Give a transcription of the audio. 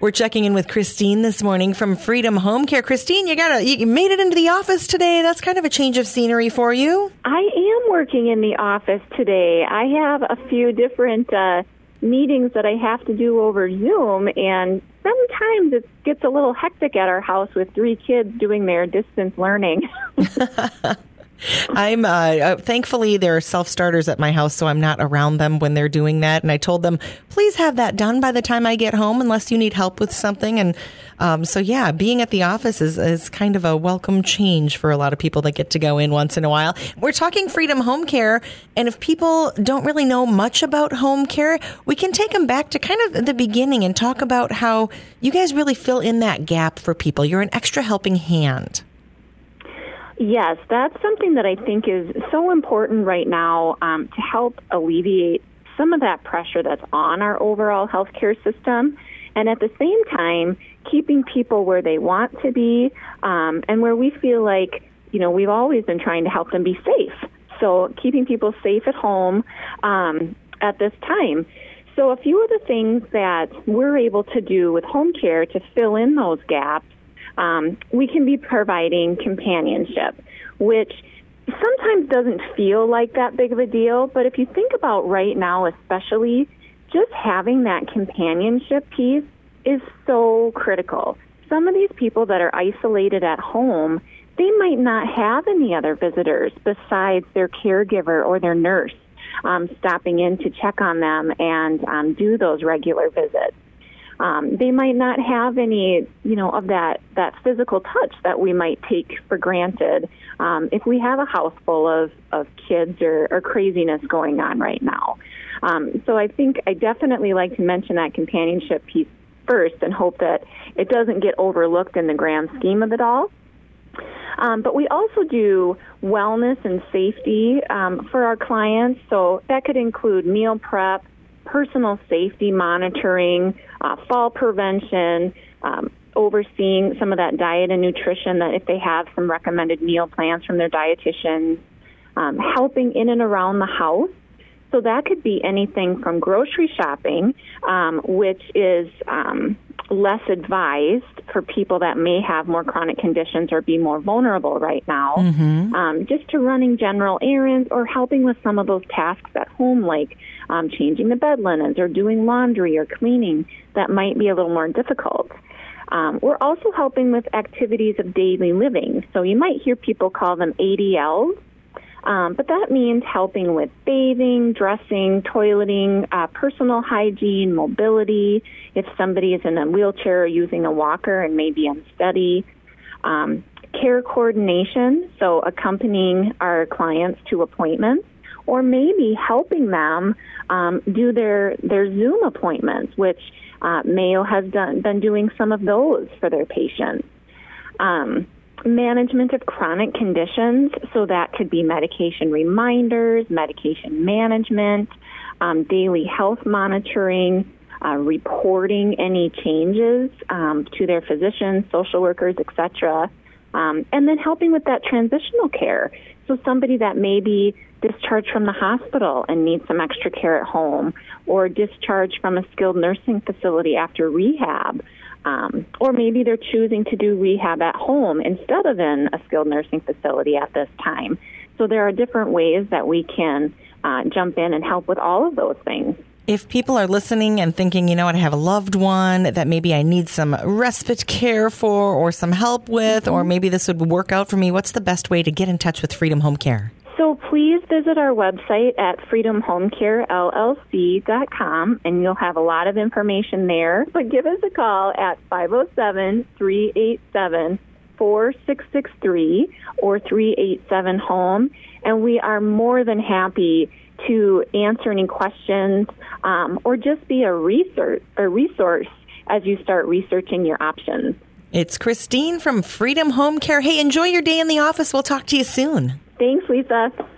We're checking in with Christine this morning from Freedom Home Care. Christine, you made it into the office today. That's kind of a change of scenery for you. I am working in the office today. I have a few different meetings that I have to do over Zoom, and sometimes it gets a little hectic at our house with 3 kids doing their distance learning. I'm thankfully there are self-starters at my house, so I'm not around them when they're doing that. And I told them, please have that done by the time I get home, unless you need help with something. And so being at the office is kind of a welcome change for a lot of people that get to go in once in a while. We're talking Freedom Home Care, and if people don't really know much about home care, we can take them back to kind of the beginning and talk about how you guys really fill in that gap for people. You're an extra helping hand. Yes, that's something that I think is so important right now to help alleviate some of that pressure that's on our overall healthcare system, and at the same time, keeping people where they want to be and where we feel like, we've always been trying to help them be safe. So keeping people safe at home at this time. So a few of the things that we're able to do with home care to fill in those gaps, we can be providing companionship, which sometimes doesn't feel like that big of a deal. But if you think about right now, especially, just having that companionship piece is so critical. Some of these people that are isolated at home, they might not have any other visitors besides their caregiver or their nurse stopping in to check on them and do those regular visits. They might not have any, of that physical touch that we might take for granted if we have a house full of kids or craziness going on right now. So I think I definitely like to mention that companionship piece first and hope that it doesn't get overlooked in the grand scheme of it all. But we also do wellness and safety for our clients. So that could include meal prep, personal safety monitoring, fall prevention, overseeing some of that diet and nutrition, that if they have some recommended meal plans from their dietitians, helping in and around the house. So that could be anything from grocery shopping, which is less advised for people that may have more chronic conditions or be more vulnerable right now, just to running general errands or helping with some of those tasks at home, like changing the bed linens or doing laundry or cleaning that might be a little more difficult. We're also helping with activities of daily living. So you might hear people call them ADLs, but that means helping with bathing, dressing, toileting, personal hygiene, mobility, if somebody is in a wheelchair or using a walker and may be unsteady, care coordination, so accompanying our clients to appointments, or maybe helping them do their Zoom appointments, which Mayo has been doing some of those for their patients. Management of chronic conditions, so that could be medication reminders, medication management, daily health monitoring, reporting any changes to their physicians, social workers, etc., and then helping with that transitional care. So somebody that may be discharged from the hospital and needs some extra care at home, or discharged from a skilled nursing facility after rehab, or maybe they're choosing to do rehab at home instead of in a skilled nursing facility at this time. So there are different ways that we can jump in and help with all of those things. If people are listening and thinking, I have a loved one that maybe I need some respite care for or some help with, or maybe this would work out for me, what's the best way to get in touch with Freedom Home Care? So please visit our website at freedomhomecarellc.com, and you'll have a lot of information there. But give us a call at 507-387-4663 or 387-HOME, and we are more than happy to answer any questions or just be a resource as you start researching your options. It's Christine from Freedom Home Care. Hey, enjoy your day in the office. We'll talk to you soon. Thanks, Lisa.